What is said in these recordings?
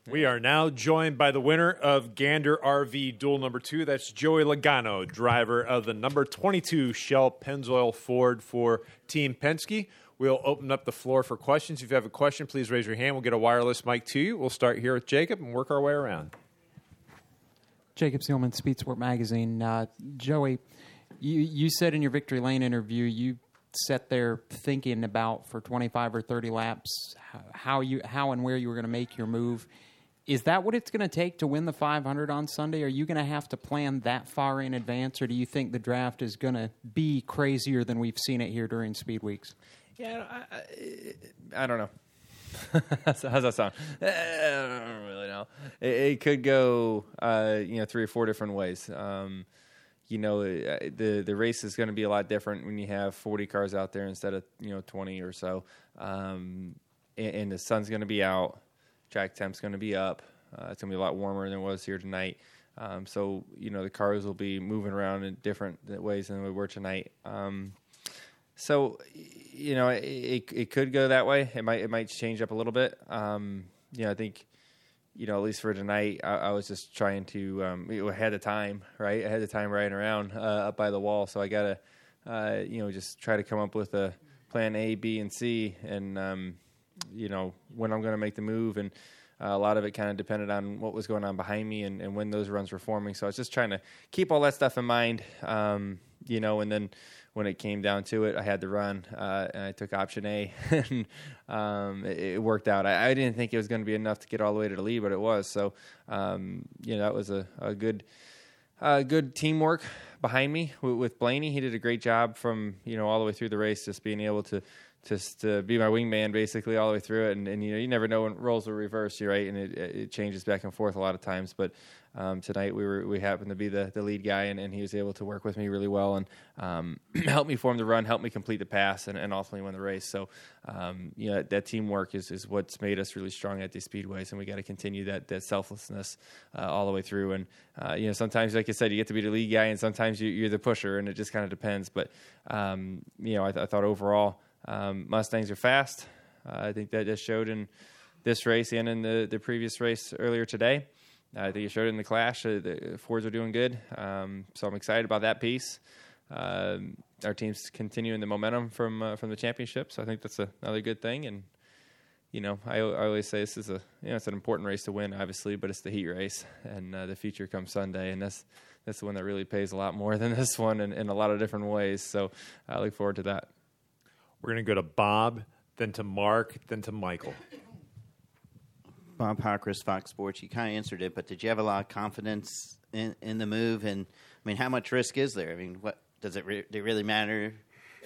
We are now joined by the winner of Gander RV Duel number 2. That's Joey Logano, driver of the number 22 Shell Pennzoil Ford for Team Penske. We'll open up the floor for questions. If you have a question, please raise your hand. We'll get a wireless mic to you. We'll start here with Jacob and work our way around. Jacob Seelman, Speed Sport Magazine. Joey, you said in your Victory Lane interview you sat there thinking about for 25 or 30 laps how and where you were going to make your move. Is that what it's going to take to win the 500 on Sunday? Are you going to have to plan that far in advance, or do you think the draft is going to be crazier than we've seen it here during Speed Weeks? Yeah, I don't know. How's that sound? I don't really know. It could go, 3 or 4 different ways. The race is going to be a lot different when you have 40 cars out there instead of 20 or so, and the sun's going to be out. Track temp's going to be up. It's going to be a lot warmer than it was here tonight. So the cars will be moving around in different ways than we were tonight. So it could go that way. It might change up a little bit. I think, at least for tonight, I was just trying to ahead of time, right? Ahead of time riding around up by the wall. So I got to, just try to come up with a plan A, B, and C, and when I'm going to make the move. And a lot of it kind of depended on what was going on behind me and when those runs were forming. So I was just trying to keep all that stuff in mind, and then when it came down to it, I had to run, and I took option A, and it worked out. I didn't think it was going to be enough to get all the way to the lead, but it was. So, that was a good teamwork behind me with Blaney. He did a great job from, all the way through the race, just being able to be my wingman basically all the way through it. And you never know when roles will reverse you, right? And it changes back and forth a lot of times. But tonight we happened to be the lead guy, and he was able to work with me really well and help me form the run, help me complete the pass, and ultimately win the race. So, that teamwork is what's made us really strong at these speedways, and we got to continue that selflessness all the way through. And, sometimes, like I said, you get to be the lead guy, and sometimes you're the pusher, and it just kind of depends. But, I thought overall, Mustangs are fast. I think that just showed in this race and in the previous race earlier today. I think it showed in the Clash. The Fords are doing good. So I'm excited about that piece. Our team's continuing the momentum from the championship. So I think that's another good thing. And, I always say this is it's an important race to win, obviously, but it's the heat race. And the feature comes Sunday. And that's the one that really pays a lot more than this one in a lot of different ways. So I look forward to that. We're going to go to Bob, then to Mark, then to Michael. Bob Hockress, Fox Sports. You kind of answered it, but did you have a lot of confidence in the move? And, how much risk is there? What does it really matter,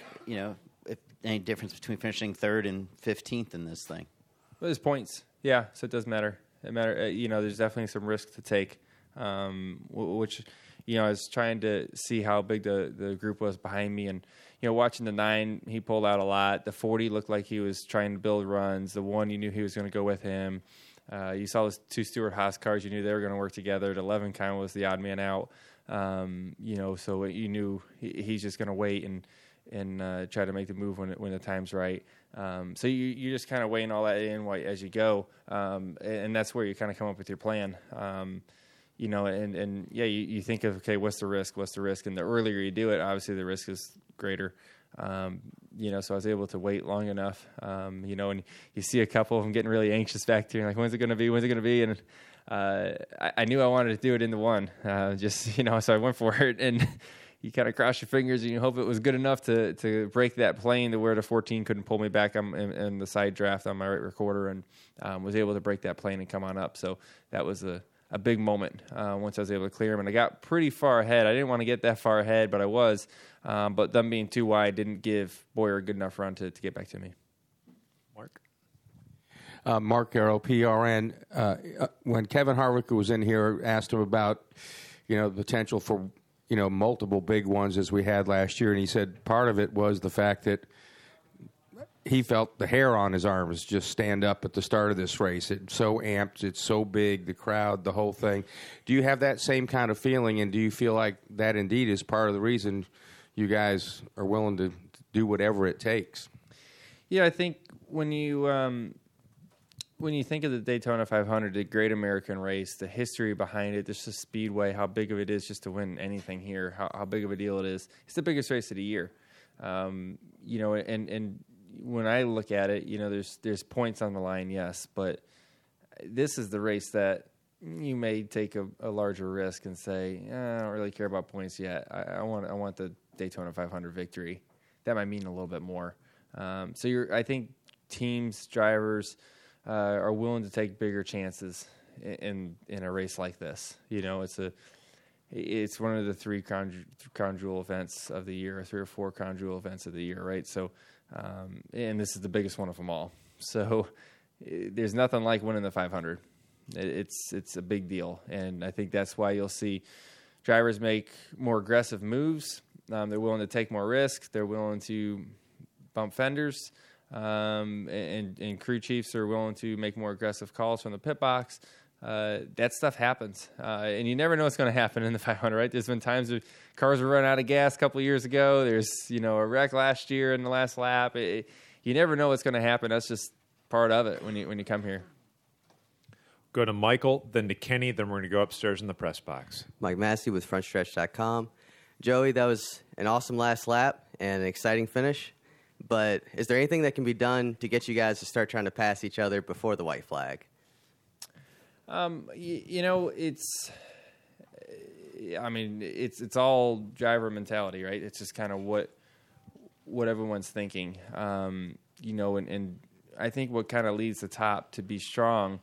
if any difference between finishing 3rd and 15th in this thing? Well, there's points. Yeah, so it does matter. There's definitely some risk to take, which, I was trying to see how big the group was behind me. And, watching the 9, he pulled out a lot. The 40 looked like he was trying to build runs. The 1, you knew he was going to go with him. You saw those 2 Stewart-Haas cars. You knew they were going to work together. The 11 kind of was the odd man out. So you knew he's just going to wait and try to make the move when the time's right. So you're just kind of weighing all that in as you go. And that's where you kind of come up with your plan. You think of, okay, what's the risk? And the earlier you do it, obviously the risk is greater. So I was able to wait long enough, and you see a couple of them getting really anxious back there, like, when's it going to be? And I knew I wanted to do it in the 1, so I went for it. And you kind of cross your fingers and you hope it was good enough to break that plane to where the 14 couldn't pull me back in the side draft on my right recorder, and was able to break that plane and come on up. So that was a big moment once I was able to clear him. And I got pretty far ahead. I didn't want to get that far ahead, but I was. But them being too wide didn't give Boyer a good enough run to get back to me. Mark? Mark Arrow, PRN. When Kevin Harvick was in here, asked him about, the potential for, multiple big ones as we had last year. And he said part of it was the fact that he felt the hair on his arms just stand up at the start of this race. It's so amped. It's so big, the crowd, the whole thing. Do you have that same kind of feeling, and do you feel like that indeed is part of the reason you guys are willing to do whatever it takes? Yeah, I think when you when you think of the Daytona 500, the Great American Race, the history behind it, just the speedway, how big of it is just to win anything here, how big of a deal it is. It's the biggest race of the year. You know, and when I look at it, you know, there's points on the line, yes, but this is the race that you may take a larger risk and say, I don't really care about points yet. I want the Daytona 500 victory. That might mean a little bit more. I think teams, drivers are willing to take bigger chances in a race like this. You know, it's one of the 3 crown jewel events of the year, 3 or 4 crown jewel events of the year, right? So, and this is the biggest one of them all. So there's nothing like winning the 500. It's a big deal, and I think that's why you'll see drivers make more aggressive moves. They're willing to take more risks. They're willing to bump fenders, and crew chiefs are willing to make more aggressive calls from the pit box. That stuff happens, and you never know what's going to happen in the 500. Right? There's been times where cars were running out of gas a couple of years ago. There's a wreck last year in the last lap. You never know what's going to happen. That's just part of it when you come here. Go to Michael, then to Kenny, then we're going to go upstairs in the press box. Mike Massey with FrontStretch.com. Joey, that was an awesome last lap and an exciting finish. But is there anything that can be done to get you guys to start trying to pass each other before the white flag? It's all driver mentality, right? It's just kind of what everyone's thinking. And I think what kind of leads the top to be strong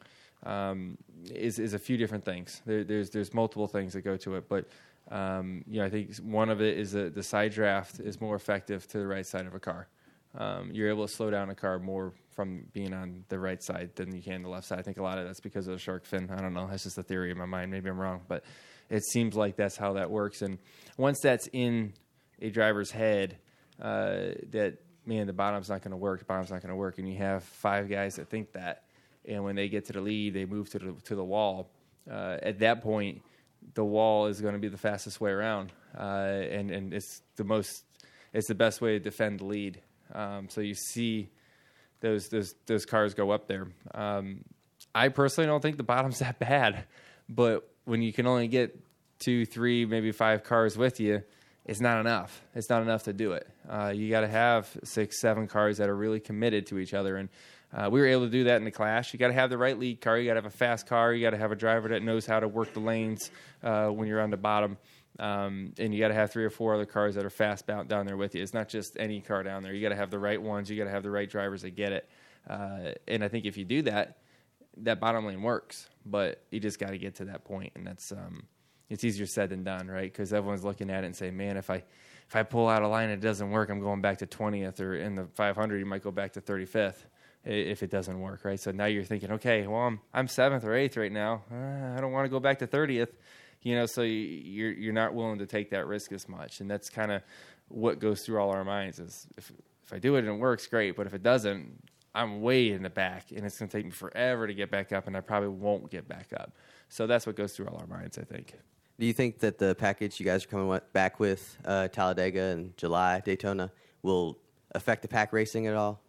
is a few different things. There's multiple things that go to it, but I think one of it is the side draft is more effective to the right side of a car. You're able to slow down a car more from being on the right side than you can the left side. I think a lot of that's because of the shark fin. I don't know. That's just a theory in my mind. Maybe I'm wrong, but it seems like that's how that works. And once that's in a driver's head, that, man, the bottom's not going to work, and you have 5 guys that think that, and when they get to the lead, they move to the wall. At that point, the wall is going to be the fastest way around, and it's the best way to defend the lead. So you see those cars go up there. I personally don't think the bottom's that bad, but when you can only get 2, 3, maybe 5 cars with you, it's not enough. It's not enough to do it. You got to have 6, 7 cars that are really committed to each other, and we were able to do that in the Clash. You got to have the right lead car. You got to have a fast car. You got to have a driver that knows how to work the lanes when you're on the bottom. And you got to have 3 or 4 other cars that are fast down there with you. It's not just any car down there. You got to have the right ones. You got to have the right drivers that get it. And I think if you do that, that bottom lane works. But you just got to get to that point, and that's it's easier said than done, right? Because everyone's looking at it and saying, man, if I pull out a line and it doesn't work, I'm going back to 20th, or in the 500, you might go back to 35th. If it doesn't work, right? So now you're thinking, okay, well, I'm 7th or 8th right now. I don't want to go back to 30th, so you're not willing to take that risk as much. And that's kind of what goes through all our minds is if I do it and it works, great. But if it doesn't, I'm way in the back, and it's going to take me forever to get back up, and I probably won't get back up. So that's what goes through all our minds, I think. Do you think that the package you guys are coming back with, Talladega and July, Daytona, will affect the pack racing at all?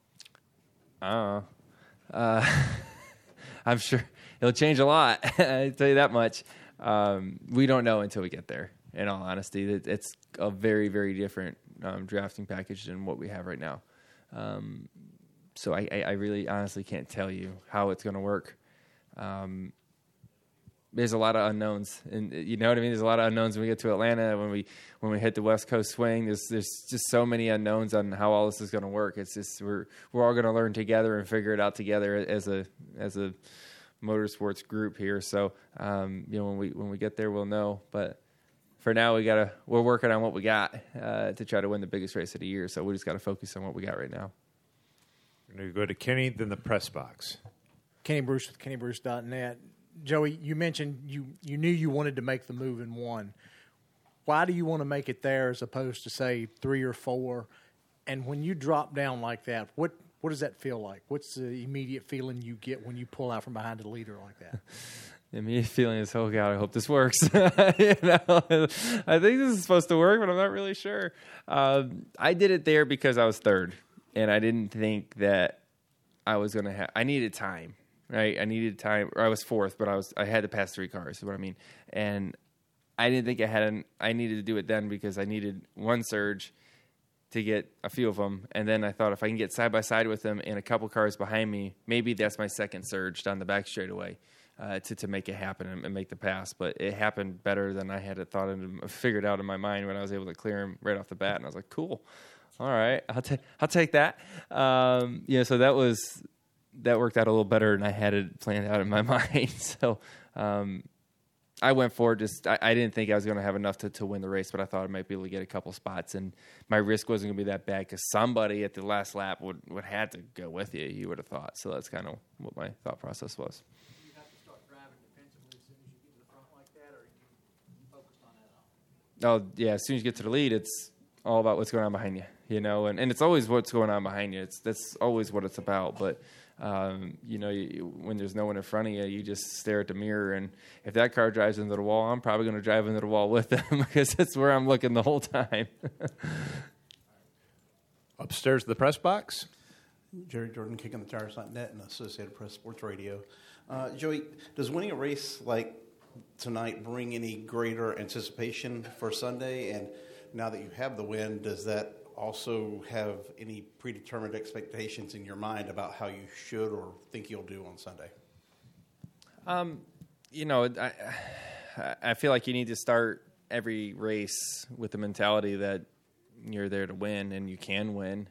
I'm sure it'll change a lot. I tell you that much. We don't know until we get there. In all honesty, it's a very, very different drafting package than what we have right now. So I really honestly can't tell you how it's going to work. There's a lot of unknowns, and you know what I mean. There's a lot of unknowns when we get to Atlanta. When we hit the West Coast swing, there's just so many unknowns on how all this is going to work. It's just we're all going to learn together and figure it out together as a motorsports group here. So when we get there, we'll know. But for now, we're working on what we got to try to win the biggest race of the year. So we just got to focus on what we got right now. We're going to go to Kenny, then the press box. Kenny Bruce with KennyBruce.net. Joey, you mentioned you knew you wanted to make the move in 1. Why do you want to make it there as opposed to, say, 3 or 4? And when you drop down like that, what does that feel like? What's the immediate feeling you get when you pull out from behind a leader like that? The immediate feeling is, oh, God, I hope this works. I think this is supposed to work, but I'm not really sure. I did it there because I was 3rd, and I didn't think that I was going to I needed time, right? I needed time, or I was fourth, but I had to pass 3 cars, is what I mean. And I didn't think I needed to do it then because I needed one surge to get a few of them. And then I thought if I can get side by side with them and a couple cars behind me, maybe that's my second surge down the back straightaway to make it happen and make the pass. But it happened better than I had thought and figured out in my mind when I was able to clear him right off the bat. And I was like, cool. All right, I'll take that. So that worked out a little better than I had it planned out in my mind. So I went for it. I didn't think I was going to have enough to win the race, but I thought I might be able to get a couple spots, and my risk wasn't going to be that bad because somebody at the last lap would have to go with you. You would have thought. So that's kind of what my thought process was. Do you have to start driving defensively as soon as you get to the front like that, or are you focused on that all? Oh yeah, as soon as you get to the lead, it's all about what's going on behind you, and it's always what's going on behind you. That's always what it's about. But when there's no one in front of you, you just stare at the mirror, and if that car drives into the wall, I'm probably going to drive into the wall with them because that's where I'm looking the whole time. Upstairs to the press box. Jerry Jordan, KickingTheTires.net and Associated Press Sports Radio. Joey, does winning a race like tonight bring any greater anticipation for Sunday? And now that you have the win, does that also have any predetermined expectations in your mind about how you should or think you'll do on Sunday? I feel like you need to start every race with the mentality that you're there to win and you can win.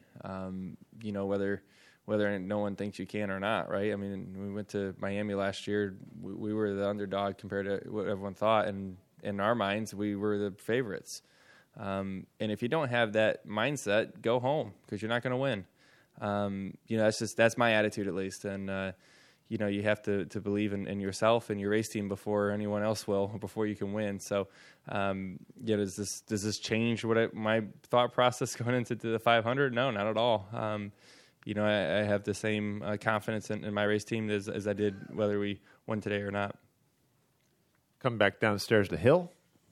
Whether no one thinks you can or not, right? I mean, we went to Miami last year. We were the underdog compared to what everyone thought, and in our minds, we were the favorites. And if you don't have that mindset, go home because you're not going to win. That's my attitude at least. And, you have to believe in yourself and your race team before anyone else will, before you can win. So, does this change my thought process going into the 500? No, not at all. I have the same confidence in my race team as I did whether we won today or not. Come back downstairs to Hill.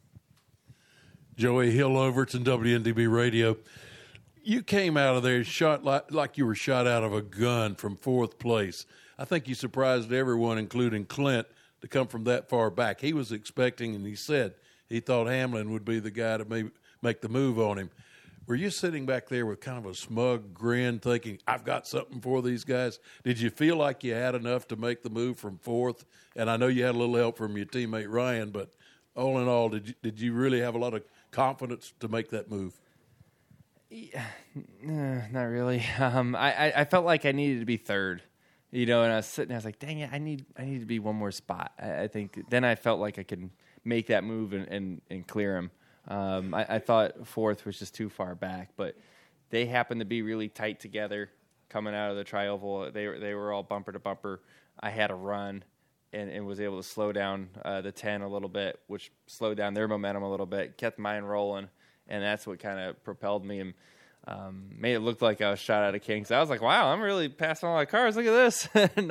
Joey Hill Overton, WNDB Radio. You came out of there shot like you were shot out of a gun from 4th place. I think you surprised everyone, including Clint, to come from that far back. He was expecting, and he said he thought Hamlin would be the guy to make the move on him. Were you sitting back there with kind of a smug grin thinking, I've got something for these guys? Did you feel like you had enough to make the move from 4th? And I know you had a little help from your teammate Ryan, but all in all, did you really have a lot of confidence to make that move? Yeah, not really. I felt like I needed to be 3rd, and I was sitting there, I was like, dang it, I need to be one more spot. I think then I felt like I could make that move and clear him. I thought 4th was just too far back, but they happened to be really tight together coming out of the tri-oval. They were all bumper to bumper. I had a run and was able to slow down the 10 a little bit, which slowed down their momentum a little bit, kept mine rolling, and that's what kind of propelled me and made it look like I was shot out of Kings. I was like, wow, I'm really passing all my cars. Look at this.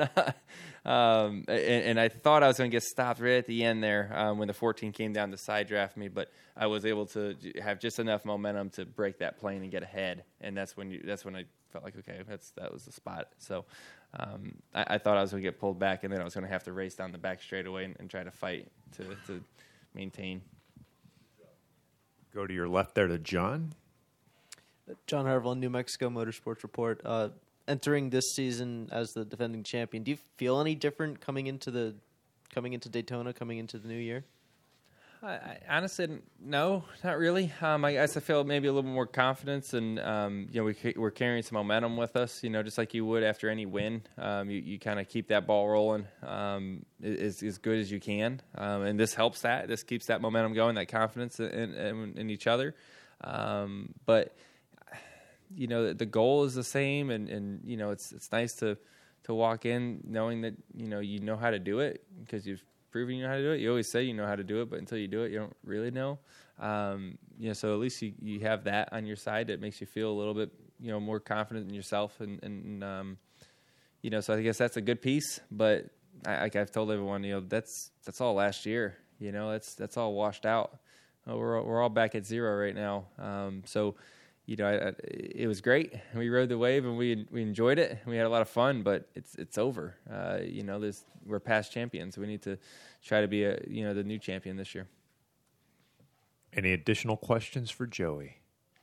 And I thought I was going to get stopped right at the end there when the 14 came down to side draft me, but I was able to have just enough momentum to break that plane and get ahead, and that's when I felt like, okay, that was the spot. So I thought I was going to get pulled back, and then I was going to have to race down the back straightaway and try to fight to maintain. Go to your left there to John. John Harville, New Mexico Motorsports Report. Entering this season as the defending champion, do you feel any different coming into Daytona, coming into the new year? I honestly, no, not really. I guess I feel maybe a little more confidence, and we're carrying some momentum with us. Just like you would after any win, you kind of keep that ball rolling as good as you can, and this helps that. This keeps that momentum going, that confidence in each other. But the goal is the same, and it's nice to walk in knowing that you know how to do it because you've proven you know how to do it. You always say you know how to do it, but until you do it, you don't really know. So at least you have that on your side that makes you feel a little bit more confident in yourself, and so I guess that's a good piece. But like I've told everyone, that's all last year. That's all washed out. We're all back at 0 right now. So it was great. We rode the wave and we enjoyed it. We had a lot of fun, but it's over. We're past champions. We need to try to be the new champion this year. Any additional questions for Joey?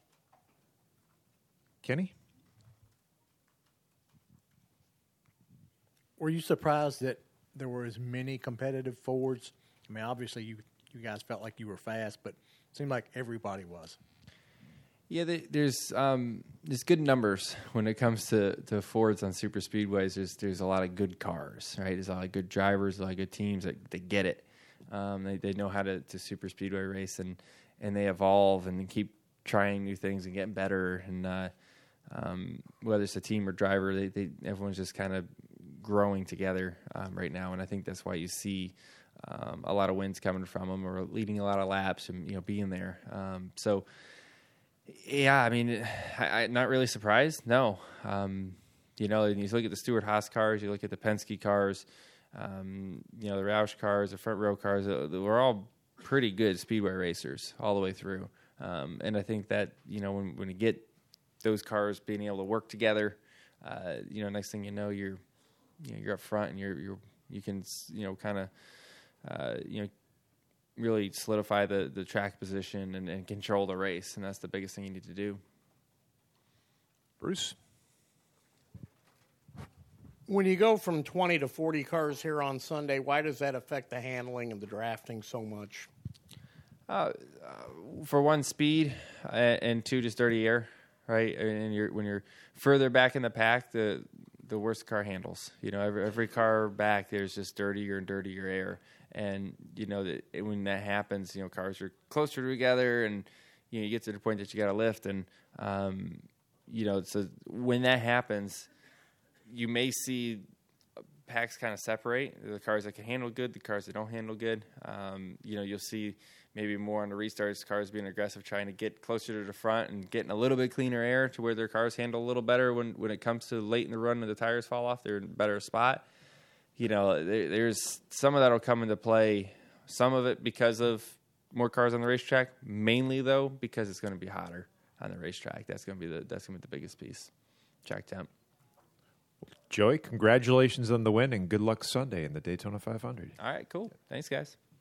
Kenny? Were you surprised that there were as many competitive Fords? I mean, obviously you guys felt like you were fast, but it seemed like everybody was. Yeah, there's good numbers when it comes to Fords on super speedways. There's a lot of good cars, right? There's a lot of good drivers, a lot of good teams that get it. They know how to super speedway race, and they evolve and keep trying new things and getting better. And whether it's a team or driver, everyone's just kind of growing together right now. And I think that's why you see a lot of wins coming from them, or leading a lot of laps and being there. Yeah, I mean, I'm not really surprised. No, and you look at the Stewart-Haas cars, you look at the Penske cars, the Roush cars, the front row cars. We're all pretty good speedway racers all the way through. And I think that when you get those cars being able to work together, next thing you know, you're up front and you can kind of really solidify the track position and control the race, and that's the biggest thing you need to do. Bruce? When you go from 20 to 40 cars here on Sunday, why does that affect the handling and the drafting so much? For one, speed, and two, just dirty air, right? And when you're further back in the pack, the worse the car handles. Every car back, there's just dirtier and dirtier air. And, when that happens, cars are closer together, and, you get to the point that you got to lift. And, so when that happens, you may see packs kind of separate. The cars that can handle good, the cars that don't handle good. You'll see maybe more on the restarts, cars being aggressive, trying to get closer to the front and getting a little bit cleaner air to where their cars handle a little better when it comes to late in the run and the tires fall off. They're in a better spot. There's some of that will come into play. Some of it because of more cars on the racetrack. Mainly though, because it's going to be hotter on the racetrack. That's going to be the biggest piece. Track temp. Joey, congratulations on the win and good luck Sunday in the Daytona 500. All right, cool. Thanks, guys.